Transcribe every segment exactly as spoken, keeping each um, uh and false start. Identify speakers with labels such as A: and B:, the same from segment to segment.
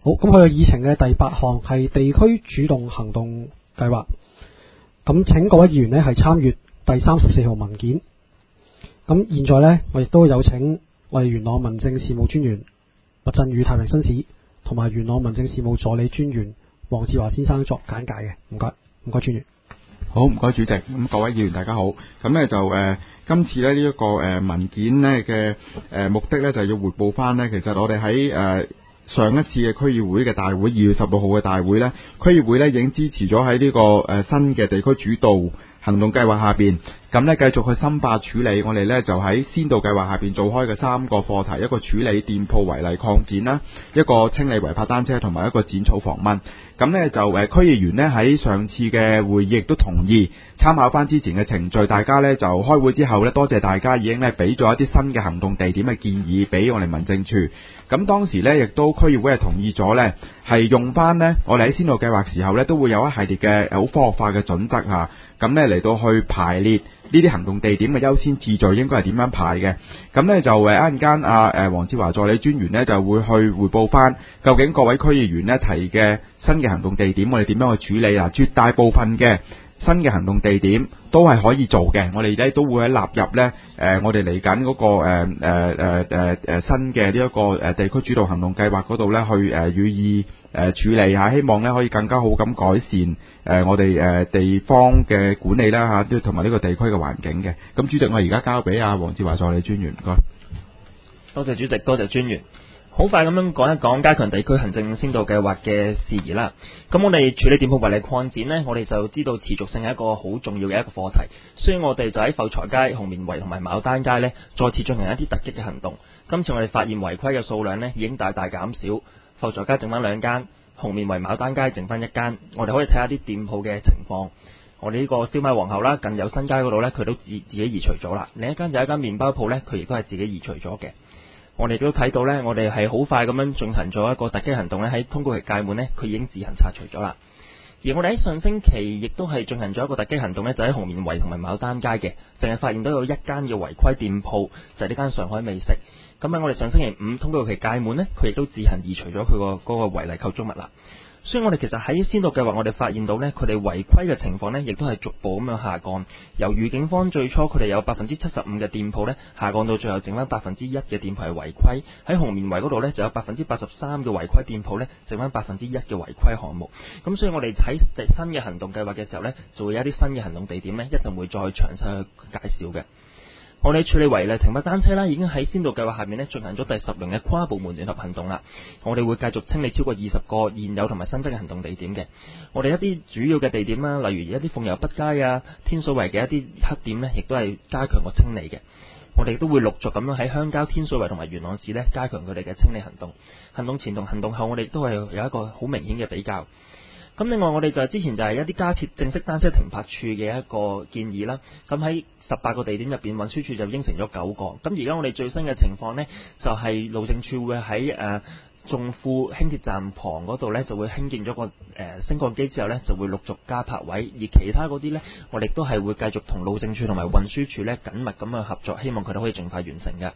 A: 好，咁佢嘅議程嘅第八項係地區主動行動計劃。咁請各位議員呢係參閱第三十四號文件。咁現在呢，我亦都有請我哋元朗民政事務專員麥振宇太平紳士同埋元朗民政事務助理專員黃志華先生作簡介嘅。唔該，唔該專員。
B: 好，唔該主席。咁各位議員大家好。咁呢就誒、呃，今次咧呢一、這個誒、呃、文件呢嘅誒目的呢，就係要匯報翻呢。其實我哋喺誒上一次嘅區議會嘅大會，二月十六號嘅大會呢，區議會呢已經支持咗喺呢個誒、呃、新嘅地區主導行動計劃下邊，咁呢繼續去深化處理。我哋呢就喺先導計劃下邊做開嘅三個課題，一個處理店鋪違例擴展啦，一個清理違泊單車，同埋一個剪草防蚊。咁呢就誒區議員呢喺上次嘅會議亦都同意參考翻之前嘅程序，大家呢就開會之後呢，多謝大家已經呢俾咗一啲新嘅行動地點嘅建議俾我哋民政處。咁當時呢亦都區議會係同意咗呢，係用翻呢我哋喺先導計劃時候呢，都會有一系列嘅好科學化嘅準則嚇，咁呢嚟到去排列呢啲行動地點嘅優先次序應該係點樣排嘅。咁呢就誒一陣間阿誒黃志華助理專員呢就會去彙報翻究竟各位區議員呢提嘅新嘅行動地點我哋點樣去處理啊？絕大部分嘅新嘅行動地點都係可以做嘅，我哋咧都會喺納入呢，誒、呃、我哋嚟緊嗰個誒誒誒誒誒新嘅呢一個誒地區主導行動計劃嗰度呢，去誒、呃、予以誒、呃、處理下，希望呢可以更加好咁改善誒、呃、我哋誒、呃、地方嘅管理啦嚇，都同埋呢個地區嘅環境嘅。咁主席，我而家交俾阿黃志華助理專員，唔該。
C: 多謝主席，多謝專員。好快咁樣講一講加強地區行政先導計劃嘅事宜啦。咁我哋處理店鋪違例擴展呢，我哋就知道持續性係一個好重要嘅一個課題。所以我哋就喺秀才街、紅棉圍同埋牡丹街呢，再次進行一啲突擊嘅行動。今次我哋發現違規嘅數量呢已經大大減少，秀才街剩翻兩間，紅棉圍牡丹街剩翻一間。我哋可以睇下啲店鋪嘅情況。我哋呢個燒賣皇后啦，近有新街嗰度呢，佢都自自己移除咗啦。另一間就係一間麵包鋪呢，佢亦都係自己移除咗嘅。我哋都睇到呢，我哋係好快咁樣進行咗一個突擊行動呢，喺通告期屆滿呢，佢已經自行拆除咗啦。而我哋喺上星期亦都係進行咗一個突擊行動呢，就喺紅棉圍同埋牡丹街嘅，淨係發現到有一間嘅違規店鋪，就係呢間上海美食。咁喺我哋上星期五通告期屆滿呢，佢亦都自行移除咗佢個嗰個違例構築物啦。所以我哋其實喺先導計劃，我哋發現到呢，佢哋違規嘅情況呢，亦都係逐步咁樣下降。由愉景坊最初佢哋有百分之七十五嘅店鋪呢，下降到最後剩翻百分之一嘅店鋪係違規。喺紅棉圍嗰度呢，就有百分之八十三嘅違規店鋪呢，剩翻百分之一嘅違規項目。咁所以我哋喺新嘅行動計劃嘅時候呢，就會有一啲新嘅行動地點呢，一陣會再詳細去介紹嘅。我哋處理違例停泊單車啦，已經喺先導計劃下面咧進行咗第十輪嘅跨部門聯合行動啦。我哋會繼續清理超過二十個現有同埋新增嘅行動地點嘅。我哋一啲主要嘅地點啦，例如一啲鳳遊北街啊、天水圍嘅一啲黑點呢，亦都係加強個清理嘅。我哋都會陸續咁樣喺鄉郊、天水圍同埋元朗市呢，加強佢哋嘅清理行動。行動前同行動後，我哋都係有一個好明顯嘅比較。咁另外我哋就之前就係一啲加設正式單車停泊處嘅一個建議啦。咁喺十八個地點入邊，運輸署就應承咗九個。咁而家我哋最新嘅情況呢，就係、是、路政署會喺誒眾富輕鐵站旁嗰度呢，就會興建咗個誒、呃、升降機之後呢，就會陸續加泊位。而其他嗰啲呢，我哋都係會繼續同路政署同埋運輸署呢緊密咁去合作，希望佢哋可以盡快完成嘅。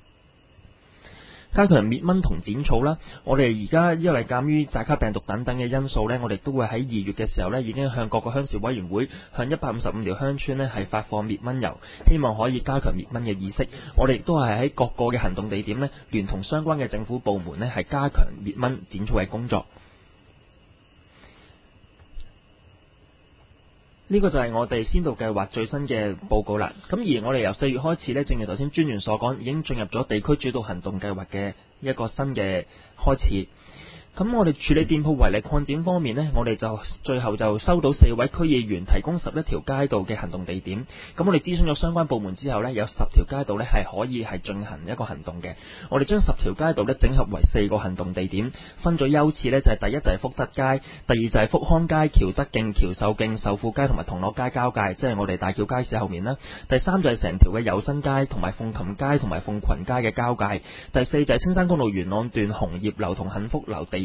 C: 加強滅蚊同剪草啦，我哋而家因為鑑於寨卡病毒等等嘅因素呢，我哋都會喺二月嘅時候呢，已經向各個鄉事委員會向一百五十五條鄉村呢係發放滅蚊油，希望可以加強滅蚊嘅意識。我哋亦都係喺各個嘅行動地點呢，聯同相關嘅政府部門呢係加強滅蚊剪草嘅工作。呢個就係我哋先導計劃最新嘅報告啦。咁而我哋由四月開始呢，正如頭先專員所講，已經進入咗地區主導行動計劃嘅一個新嘅開始。咁我哋處理店鋪違例擴展方面呢，我哋就最後就收到四位區議員提供十一條街道嘅行動地點。咁我哋諮詢咗相關部門之後呢，有十條街道呢係可以係進行一個行動嘅。我哋將十條街道呢整合為四個行動地點，分咗優次呢，就係第一就係福德街，第二就係福康街、橋德徑、橋秀徑、秀富街同埋同樂街交界，即係我哋大橋街市後面啦。第三就係成條嘅友新街同埋鳳琴街同埋鳳群街嘅交界。第四就係青山公路元朗段紅葉樓同幸福樓地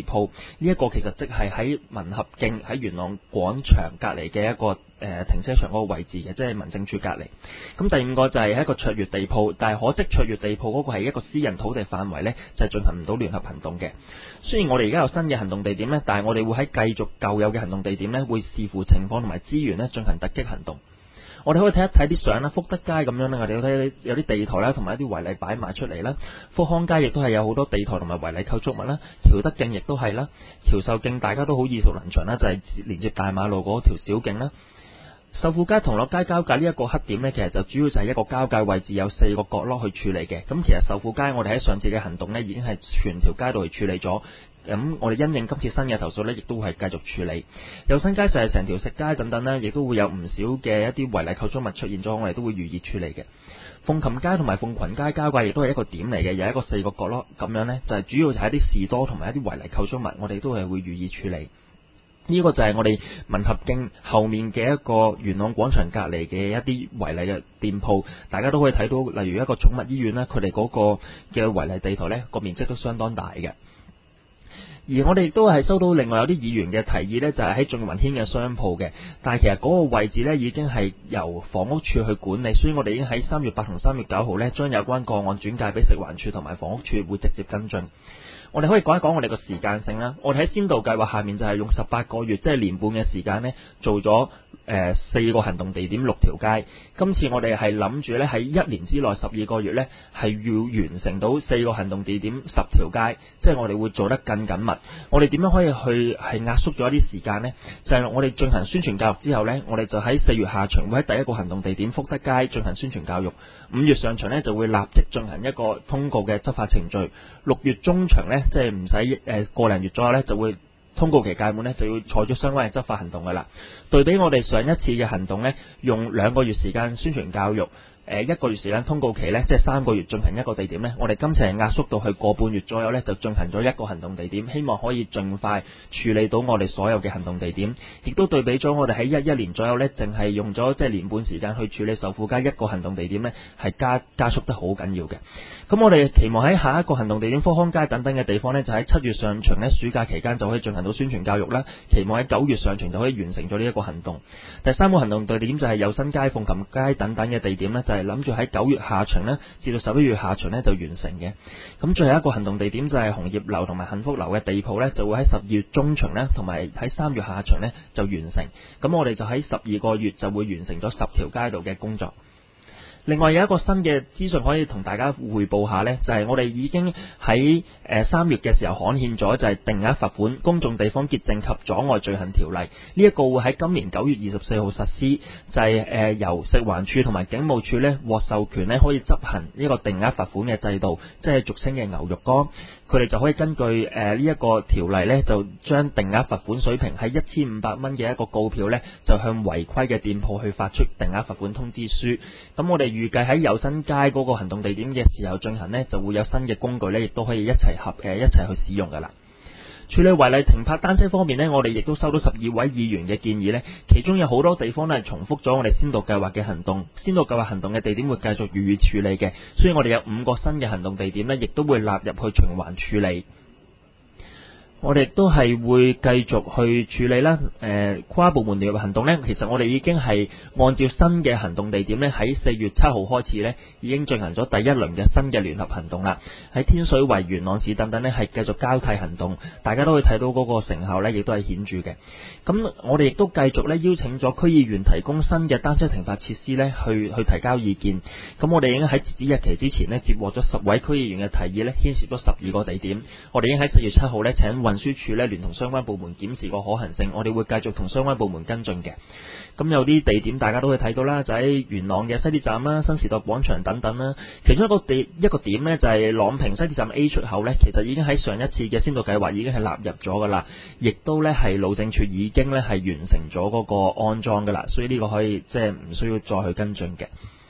C: 地鋪，呢一個其實即係喺民合徑喺元朗廣場隔離嘅一個誒、呃、停車場嗰個位置嘅，即係民政處隔離。咁第五個就係一個卓越地鋪，但係可惜卓越地鋪嗰個係一個私人土地範圍呢，就係、是、進行唔到聯合行動嘅。雖然我哋而家有新嘅行動地點呢，但係我哋會喺繼續舊有嘅行動地點呢，會視乎情況同埋資源呢進行突擊行動。我哋可以睇一睇啲相啦，福德街咁樣呢，我哋睇有啲地台啦，同埋一啲違例擺賣出嚟啦。福康街亦都係有好多地台同埋違例構築物啦。橋德徑亦都係啦，橋秀徑大家都好耳熟能詳啦，就係、是、連接大馬路嗰條小徑啦。秀富街同樂街交界呢一個黑點呢，其實就主要就係一個交界位置，有四個角落去處理嘅。咁其實秀富街我哋喺上次嘅行動呢，已經係全條街道去處理咗。咁我哋因應今次新嘅投訴呢，亦都會係繼續處理。有新街就係成條食街等等呢，亦都會有唔少嘅一啲違例構築物出現咗，我哋都會予以處理嘅。鳳琴街同埋鳳群街交界亦都係一個點嚟嘅，有一個四個角落咁樣呢，就係、是、主要就係一啲士多同埋一啲違例構築物，我哋都係會予以處理。呢個就係我哋民合徑後面嘅一個元朗廣場隔離嘅一啲違例嘅店鋪，大家都可以睇到，例如一個寵物醫院啦，佢哋嗰個嘅違例地台呢，個面積都相當大嘅。而我哋亦都係收到另外有啲議員嘅提議呢，就係喺俊雲軒嘅商鋪嘅，但係其實嗰個位置呢，已經係由房屋處去管理，所以我哋已經喺三月八同三月九號呢，將有關個案轉介俾食環署同埋房屋處，會直接跟進。我哋可以講一講我哋個時間性啦。我哋喺先導計劃下面就係用十八個月，即係年半嘅時間呢，做咗誒四個行動地點六條街。今次我哋係諗住呢，喺一年之內十二個月呢，係要完成到四個行動地點十條街，即係我哋會做得更緊密。我哋點樣可以去係壓縮咗一啲時間呢？就係我哋進行宣傳教育之後呢，我哋就喺四月下旬會喺第一個行動地點福德街進行宣傳教育，五月上旬呢，就會立即進行一個通告嘅執法程序，六月中旬呢，即係唔使誒個零月左右呢，就會通告期屆滿呢，就要採取相關嘅執法行動噶啦。對比我哋上一次嘅行動呢，用兩個月時間宣傳教育，誒一個月時間通告期呢，即係三個月進行一個地點呢，我哋今次係壓縮到去個半月左右呢，就進行咗一個行動地點，希望可以盡快處理到我哋所有嘅行動地點。亦都對比咗我哋喺一一年左右呢，淨係用咗即係年半時間去處理秀富街一個行動地點呢，係加加速得好緊要嘅。咁我哋期望喺下一個行動地點福康街等等嘅地方呢，就喺七月上旬呢，暑假期間就可以進行到宣傳教育啦。期望喺九月上旬就可以完成咗呢一個行動。第三個行動地點就係有新街、鳳琴街等等嘅地點呢，就係諗住喺九月下旬呢至到十一月下旬呢就完成嘅。咁最後一個行動地點就係紅葉樓同埋幸福樓嘅地鋪呢，就會喺十二月中旬呢同埋喺三月下旬呢就完成。咁我哋就喺十二個月就會完成咗十條街道嘅工作。另外有一個新嘅資訊可以同大家匯報下呢，就係、是、我哋已經喺誒三月嘅時候刊憲咗，就係定額罰款公眾地方潔淨及阻礙罪行條例。呢、這、一個會喺今年九月二十四號實施，就係、是、誒由食環署同埋警務處呢獲授權呢可以執行呢個定額罰款嘅制度，即係俗稱嘅牛肉乾。佢哋就可以根據誒呢一個條例呢，就將定額罰款水平喺一千五百蚊嘅一個告票呢，就向違規嘅店鋪去發出定額罰款通知書。咁我哋預計喺有新街嗰個行動地點嘅時候進行呢，就會有新嘅工具呢，亦都可以一齊合誒一齊去使用噶啦。處理違例停泊單車方面呢，我哋亦都收到十二位議員嘅建議呢，其中有好多地方呢係重複咗我哋先導計劃嘅行動，先導計劃行動嘅地點會繼續予以處理嘅，所以我哋有五個新嘅行動地點呢，亦都會納入去循環處理。我哋都係會繼續去處理啦。誒、呃，跨部門聯合行動呢，其實我哋已經係按照新嘅行動地點呢，喺四月七號開始呢，已經進行咗第一輪嘅新嘅聯合行動啦。喺天水圍、元朗市等等呢，係繼續交替行動，大家都會睇到嗰個成效呢，亦都係顯著嘅。咁我哋亦都繼續呢，邀請咗區議員提供新嘅單車停泊設施呢，去去提交意見。咁我哋已經喺截止日期之前呢，接獲咗十位區議員嘅提議呢，牽涉咗十二個地點。我哋已經喺四月七號呢，請運輸署咧聯同相關部門檢視個可行性，我哋會繼續同相關部門跟進嘅。咁有啲地點大家都會睇到啦，就喺元朗嘅西鐵站啦、新時代廣場等等啦。其中一個地一個點呢，就係朗屏西鐵站 A 出口呢，其實已經喺上一次嘅先導計劃已經係納入咗噶啦，亦都呢係路政署已經呢係完成咗嗰個安裝噶啦，所以呢個可以即係唔需要再去跟進嘅。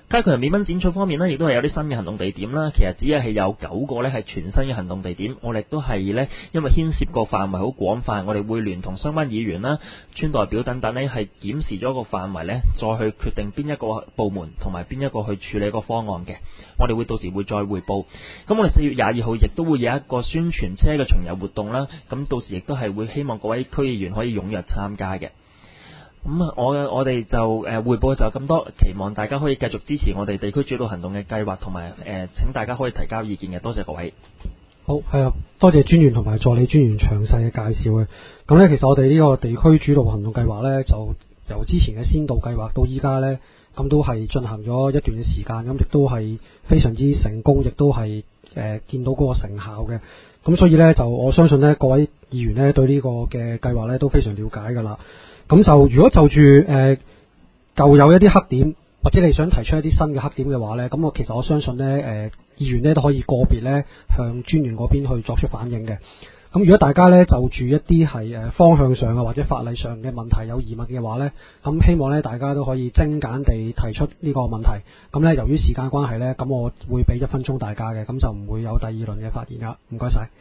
C: 加強人免蚊剪草方面呢，亦都係有啲新嘅行動地點啦。其實只係有九個呢係全新嘅行動地點，我哋都係呢，因為牽涉個範圍好廣泛，我哋會聯同相關議員啦、村代表等等呢，係檢視咗個範圍呢，再去決定邊一個部門同埋邊一個去處理個方案嘅。我哋會到時會再匯報。咁我哋四月廿二號亦都會有一個宣傳車嘅巡遊活動啦。咁到時亦都係會希望各位區議員可以踴躍參加嘅。咁啊，我我哋就誒彙報就咁多，期望大家可以繼續支持我哋地區主導行動嘅計劃，同埋誒請大家可以提交意見嘅，多謝各位。
A: 好，係啊，多謝專員同埋助理專員詳細嘅介紹嘅。咁呢，其實我哋呢個地區主導行動計劃呢，就由之前嘅先導計劃到依家呢，咁都係進行咗一段嘅時間，咁亦都係非常之成功，亦都係誒、呃、見到嗰個成效嘅。咁所以呢，就我相信呢，各位議員呢對呢個嘅計劃呢都非常了解㗎啦。咁就如果就住誒、呃、舊有一啲黑點，或者你想提出一啲新嘅黑點嘅話呢，咁我其實我相信呢，誒、呃、議員呢都可以個別呢向專員嗰邊去作出反映嘅。咁如果大家呢就住一啲係誒方向上啊或者法例上嘅問題有疑問嘅話呢，咁希望呢大家都可以精簡地提出呢個問題。咁呢由於時間關係呢，咁我會俾一分鐘大家嘅，咁就唔會有第二輪嘅發言啦。唔該晒。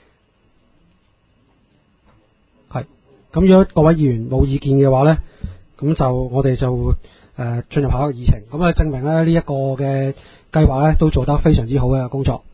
A: 係。咁如果各位議員冇意見嘅話呢，咁就我哋就誒、呃、進入下一個議程。咁啊證明咧呢一個嘅計劃呢都做得非常之好嘅工作。